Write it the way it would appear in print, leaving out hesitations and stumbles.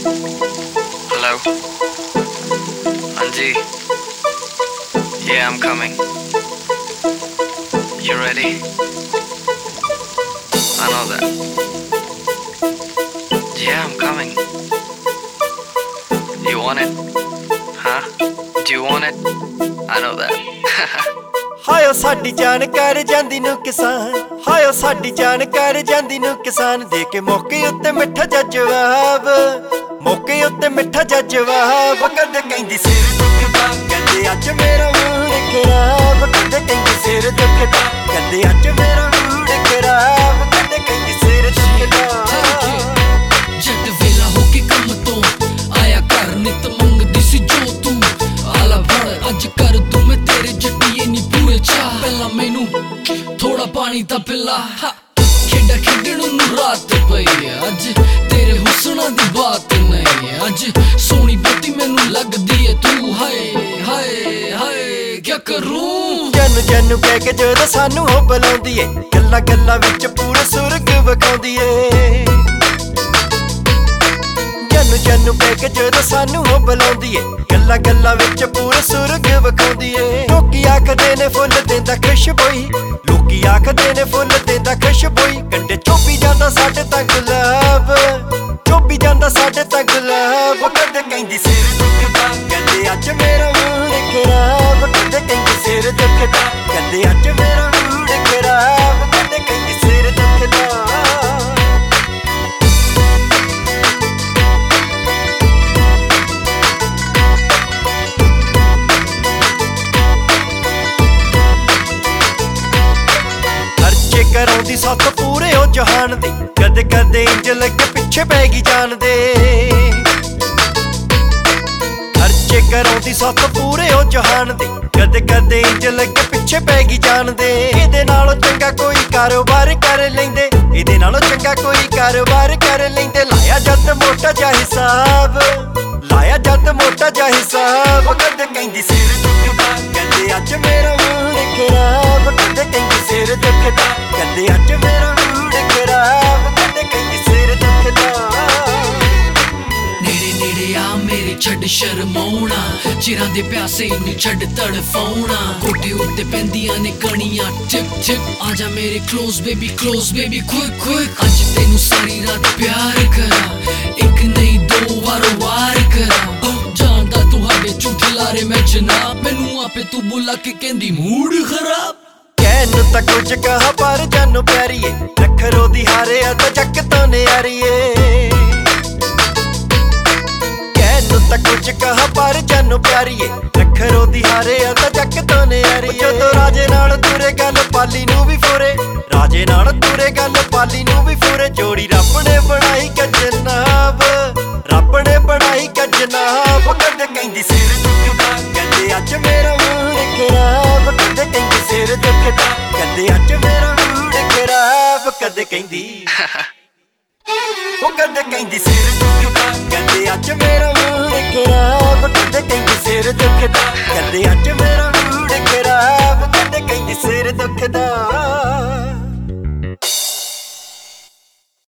Hello? Anji? Yeah, I'm coming. You ready? I know that. Yeah, I'm coming. You want it? Huh? Do you want it? I know that. ਹਾਇਓ ਸਾਡੀ ਜਾਨ ਕਰ ਜਾਂਦੀ ਨੂੰ ਕਿਸਾਨ, Ohio ਸਾਡੀ ਜਾਨ ਕਰ ਜਾਂਦੀ ਨੂੰ ਕਿਸਾਨ, ਦੇ ਕੇ ਮੌਕੇ ਉੱਤੇ ਮਿੱਠਾ ਜਿਹਾ ਜਵਾਬ, ਮੌਕੇ ਉੱਤੇ ਮਿੱਠਾ ਜਿਹਾ ਜਵਾਬ। ਕਦੇ ਕਹਿੰਦੀ ਸਿਰ ਦੁਖਦਾ, ਕਦੇ ਅੱਜ ਮੇਰਾ ਮੂਡ ਖਰਾਬ, ਕਦੇ ਕਹਿੰਦੀ ਸਿਰ ਦੁਖਦਾ, ਕਦੇ ਅੱਜ ਮੇਰਾ ਮੂਡ ਖਰਾਬ, ਕਦੇ ਕਹਿੰਦੀ ਸਿਰ ਦੁਖਦਾ। ਜੱਟ ਵੇਲਾ ਹੋ ਕੇ ਕੰਮ ਤੋਂ ਆਇਆ ਘਰ, ਨਿਤ ਮੰਗਦੀ ਸੀ ਜੋ ਤੂੰ ਆਲਾ ਫੜ, ਅੱਜ ਕਰ ਦੂੰ ਮੈਂ ਤੇਰੇ ਜੱਟੀਏ ਨੀ ਪੂਰੇ ਚਾਹ। ਪਹਿਲਾਂ ਮੈਨੂੰ ਥੋੜਾ ਪਾਣੀ ਤਾਂ ਪਿਲਾ, ਖੇਡਾਂ ਖੇਡਣ ਨੂੰ ਰਾਤ ਪਈ ਅੱਜ, ਤੇਰੇ ਹੁਸਨਾਂ ਦੀ ਬਾਤ ਨਹੀਂ ਅੱਜ, ਸੋਹਣੀ ਬਹੁਤੀ ਮੈਨੂੰ ਲੱਗਦੀ ਏ ਤੂੰ, ਹਾਏ ਹਾਏ ਹਾਏ ਕਿਆ ਕਰੂੰ। ਜਨ ਜਨ ਕਹਿ ਕੇ ਜਦੋਂ ਸਾਨੂੰ ਉਹ ਬੁਲਾਉਂਦੀ ਏ, ਗੱਲਾਂ ਗੱਲਾਂ ਵਿੱਚ ਪੂਰਾ ਸੁਰਗ ਵਿਖਾਉਂਦੀ ਏ। ਜਨ ਜਨ ਕਹਿ ਕੇ ਜਦੋਂ ਸਾਨੂੰ ਉਹ ਬੁਲਾਉਂਦੀ ਏ, ਗੱਲਾਂ ਗੱਲਾਂ ਵਿੱਚ ਪੂਰਾ ਸੁਰਗ ਵਿਖਾਉਂਦੀ ਏ। ਲੋਕੀ ਆਖਦੇ ਨੇ ਫੁੱਲ ਦਿੰਦਾ ਖੁਸ਼ਬੋਈ, ਲੋਕੀ ਆਖਦੇ ਨੇ ਫੁੱਲ ਦਿੰਦਾ ਖੁਸ਼ਬੋਈ, ਕੰਡੇ ਚੋਪੀ ਜਾਂਦਾ ਸਾਡੇ ਤਾਂ ਗੁਲਾਬ, ਚੋਪੀ ਜਾਂਦਾ ਸਾਡੇ ਤਾਂ ਗੁਲਾਬ। ਕਦੇ ਕਹਿੰਦੀ ਸਿਰ ਦੁਖਦਾ, ਕਦੇ ਅੱਜ ਮੇਰਾ ਮੂਡ ਖਰਾਬ, ਕਦੇ ਕਹਿੰਦੀ ਸਿਰ ਦੁਖਦਾ, ਕਦੇ ਅੱਜ ਮੇਰਾ ਮੂਡ ਖਰਾਬ, ਕਦੇ ਕਹਿੰਦੀ ਸਿਰ ਦੁਖਦਾ। ਕਰਾਉਂਦੀ ਸੱਤ ਪੂਰੇ ਉਹ ਜਹਾਨ ਦੇ, ਕਦੇ ਕਦੇ ਇੰਜ ਲੱਗੇ ਪਿੱਛੇ ਪੈ ਗਈ ਜਾਨ ਦੇ। ਖਰਚੇ ਕਰਾਉਂਦੀ ਸੱਤ ਪੂਰੇ ਉਹ ਜਹਾਨ ਦੇ, ਕਦੇ ਕਦੇ ਇੰਜ ਲੱਗੇ ਪਿੱਛੇ ਪੈ ਗਈ ਜਾਨ ਦੇ। ਇਹਦੇ ਨਾਲੋਂ ਚੰਗਾ ਕੋਈ ਕਾਰੋਬਾਰ ਕਰ ਲੈਂਦੇ, ਇਹਦੇ ਨਾਲੋਂ ਚੰਗਾ ਕੋਈ ਕਾਰੋਬਾਰ ਕਰ ਲੈਂਦੇ। ਲਾਇਆ ਜੱਟ ਮੋਟਾ ਜਿਹਾ ਹਿਸਾਬ, ਲਾਇਆ ਜੱਟ ਮੋਟਾ ਜਿਹਾ ਹਿਸਾਬ। ਕਦੇ ਕਹਿੰਦੀ ਸਿਰ ਦੁਖਦਾ, ਕਦੇ ਅੱਜ ਮੇਰਾ ਮੂਡ ਖਰਾਬ, ਕਦੇ ਕਹਿੰਦੀ ਸਿਰ ਦੁਖਦਾ, ਕਦੇ ਅੱਜ ਮੇਰਾ ਮੂਡ ਖਰਾਬ, ਕਦੇ ਕਹਿੰਦੀ ਸਿਰ ਦੁਖਦਾ। ਨੇੜੇ ਨੇੜੇ ਆ ਮੇਰੇ ਛੱਡ ਸ਼ਰਮਾਉਣਾ, ਚਿਰਾਂ ਦੇ ਪਿਆਸੇ ਨੂੰ ਛੱਡ ਤੜਫਾਉਣਾ। ਕੋਠੇ ਉੱਤੇ ਪੈਂਦੀਆਂ ਨੇ ਕਣੀਆਂ ਟਿਪ ਟਿਪ, ਆਜਾ ਮੇਰੇ ਕਲੋਜ਼ ਬੇਬੀ ਕੁਇਕ ਕੁਇਕ। ਅੱਜ ਤੈਨੂੰ ਸਾਰੀ ਰਾਤ ਪਿਆਰ ਕਰਾਂ, ਇੱਕ ਨਹੀਂ ਦੋ ਵਾਰੋ ਵਾਰ ਕਰਾਂ। ਜਾਣਦਾ ਤੁਹਾਡੇ ਝੂਠੇ ਲਾਰੇ ਮੈਂ ਜਨਾਬ, ਮੈਨੂੰ ਆਪੇ ਤੂੰ ਬੁਲਾ ਕੇ ਕਹਿੰਦੀ ਮੂਡ ਖਰਾਬ। ਕਹਿਣ ਨੂੰ ਤਾਂ ਕੁਝ ਕਹਾ ਪਰ ਜਾਨੋ ਪਿਆਰੀਏ, ਨਖਰੋ ਦੀ ਹਾਰਿਆ ਤਾਂ ਜੱਕ ਤੋਂ ਨਿਆਰੀਏ। ਕਹਿਣ ਨੂੰ ਤਾਂ ਕੁਝ ਕਹਾ ਪਰ ਜਾਨੋ ਪਿਆਰੀਏ, ਨਖਰੋ ਦੀ ਹਾਰਿਆ ਤਾਂ ਜੱਕ ਤੋਂ ਨਿਆਰੀਏ। ਜਦੋਂ ਰਾਜੇ ਨਾਲ ਤੁਰੇ ਗੱਲ ਪਾਲੀ ਨੂੰ ਵੀ ਫੋਰੇ, ਰਾਜੇ ਨਾਲ ਤੁਰੇ ਗੱਲ ਪਾਲੀ ਨੂੰ ਵੀ ਫੋਰੇ। ਜੋੜੀ ਰੱਬ ਨੇ ਬਣਾਈ ਗਜਨਾਬ, ਰੱਬ ਨੇ ਬਣਾਈ ਗਜਨਾਬ। ਕਦੇ ਕਹਿੰਦੀ ਸਿਰ ਦੁਖਦਾ, ਕਦੇ ਅੱਜ ਮੇਰਾ ਮੂਡ ਖਰਾਬ, ਕਦੇ ਕਹਿੰਦੀ ਸਿਰ ਦੁਖਦਾ, ਕਦੇ ਅੱਜ ਮੇਰਾ ਮੂਡ ਖਰਾਬ, ਕਦੇ ਕਹਿੰਦੀ ਉਹ ਕਦੇ ਕਹਿੰਦੀ ਸਿਰ ਦੁਖਦਾ, ਕਦੇ ਅੱਜ ਮੇਰਾ ਮੂਡ ਖਰਾਬ, ਕਦੇ ਕਹਿੰਦੀ ਸਿਰ ਦੁਖਦਾ, ਕਦੇ ਅੱਜ ਮੇਰਾ ਮੂਡ ਖਰਾਬ, ਕਦੇ ਕਹਿੰਦੀ ਸਿਰ ਦੁਖਦਾ।